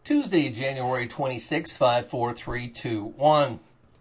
Tuesday, January 26, 54321.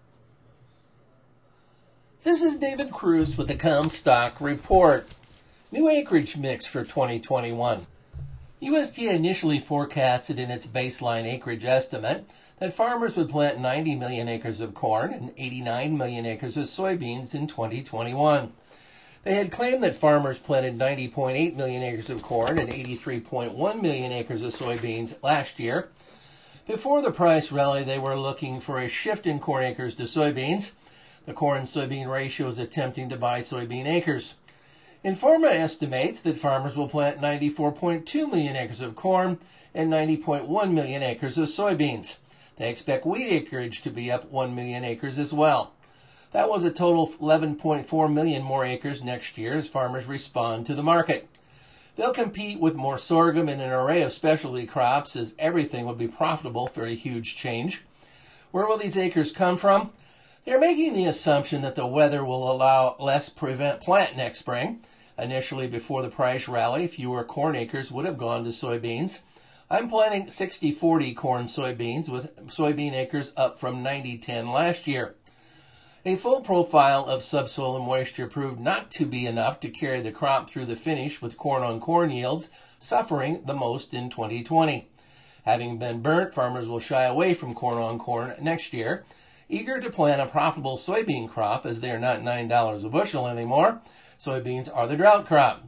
This is David Cruz with the Comstock Report. New acreage mix for 2021. USDA initially forecasted in its baseline acreage estimate that farmers would plant 90 million acres of corn and 89 million acres of soybeans in 2021. They had claimed that farmers planted 90.8 million acres of corn and 83.1 million acres of soybeans last year. Before the price rally, they were looking for a shift in corn acres to soybeans. The corn-soybean ratio is attempting to buy soybean acres. Informa estimates that farmers will plant 94.2 million acres of corn and 90.1 million acres of soybeans. They expect wheat acreage to be up 1 million acres as well. That was a total of 11.4 million more acres next year as farmers respond to the market. They'll compete with more sorghum and an array of specialty crops as everything will be profitable for a huge change. Where will these acres come from? They're making the assumption that the weather will allow less prevent plant next spring. Initially, before the price rally, fewer corn acres would have gone to soybeans. I'm planting 60-40 corn soybeans with soybean acres up from 90-10 last year. A full profile of subsoil moisture proved not to be enough to carry the crop through the finish, with corn-on-corn yields suffering the most in 2020. Having been burnt, farmers will shy away from corn-on-corn next year, eager to plant a profitable soybean crop as they are not $9 a bushel anymore. Soybeans are the drought crop.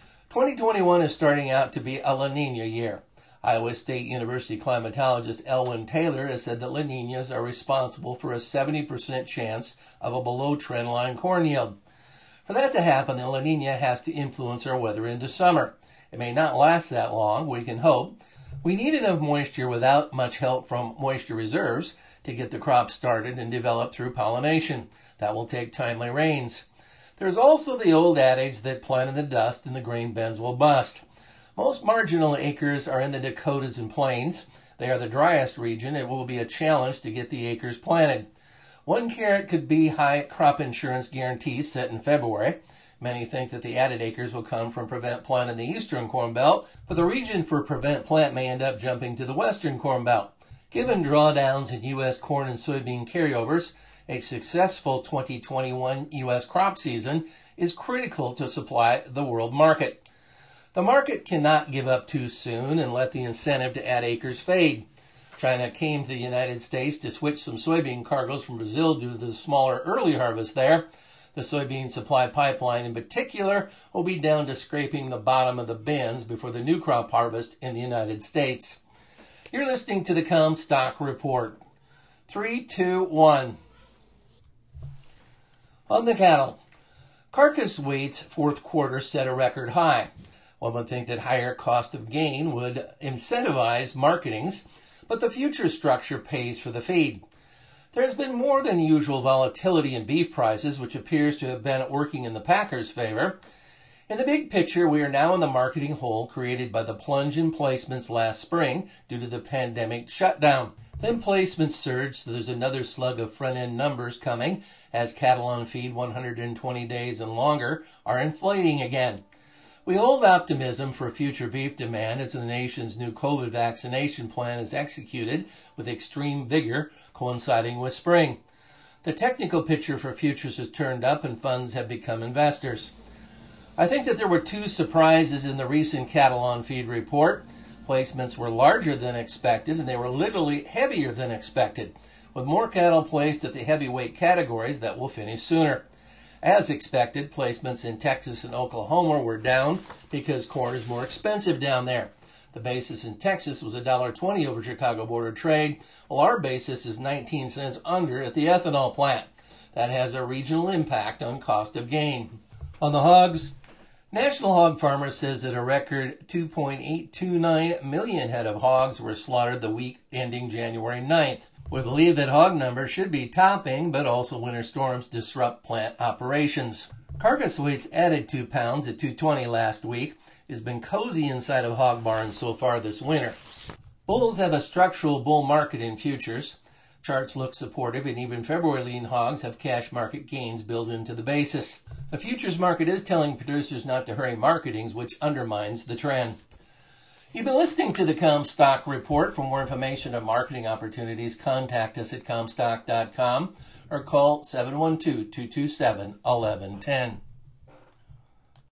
2021 is starting out to be a La Nina year. Iowa State University climatologist Elwyn Taylor has said that La Ninas are responsible for a 70% chance of a below trendline corn yield. For that to happen, the La Nina has to influence our weather into summer. It may not last that long, we can hope. We need enough moisture without much help from moisture reserves to get the crop started and develop through pollination. That will take timely rains. There's also the old adage that plant in the dust and the grain bins will bust. Most marginal acres are in the Dakotas and Plains. They are the driest region. It will be a challenge to get the acres planted. One carrot could be high crop insurance guarantees set in February. Many think that the added acres will come from prevent plant in the eastern Corn Belt, but the region for prevent plant may end up jumping to the western Corn Belt. Given drawdowns in U.S. corn and soybean carryovers, a successful 2021 U.S. crop season is critical to supply the world market. The market cannot give up too soon and let the incentive to add acres fade. China came to the United States to switch some soybean cargoes from Brazil due to the smaller early harvest there. The soybean supply pipeline in particular will be down to scraping the bottom of the bins before the new crop harvest in the United States. You're listening to the Comstock Report. 3, 2, 1. On the cattle, carcass weights fourth quarter set a record high. One would think that higher cost of gain would incentivize marketings, but the future structure pays for the feed. There has been more than usual volatility in beef prices, which appears to have been working in the packers' favor. In the big picture, we are now in the marketing hole created by the plunge in placements last spring due to the pandemic shutdown. Then placements surged, so there's another slug of front-end numbers coming as cattle on feed 120 days and longer are inflating again. We hold optimism for future beef demand as the nation's new COVID vaccination plan is executed with extreme vigor coinciding with spring. The technical picture for futures has turned up and funds have become investors. I think that there were two surprises in the recent cattle on feed report. Placements were larger than expected and they were literally heavier than expected, with more cattle placed at the heavyweight categories that will finish sooner. As expected, placements in Texas and Oklahoma were down because corn is more expensive down there. The basis in Texas was $1.20 over Chicago Board of Trade, while our basis is 19 cents under at the ethanol plant. That has a regional impact on cost of gain. On the hogs, National Hog Farmer says that a record 2.829 million head of hogs were slaughtered the week ending January 9th. We believe that hog numbers should be topping, but also winter storms disrupt plant operations. Carcass weights added 2 pounds at 220 last week. It's been cozy inside of hog barns so far this winter. Bulls have a structural bull market in futures. Charts look supportive, and even February lean hogs have cash market gains built into the basis. The futures market is telling producers not to hurry marketings, which undermines the trend. You've been listening to the Comstock Report. For more information on marketing opportunities, contact us at Comstock.com or call 712-227-1110.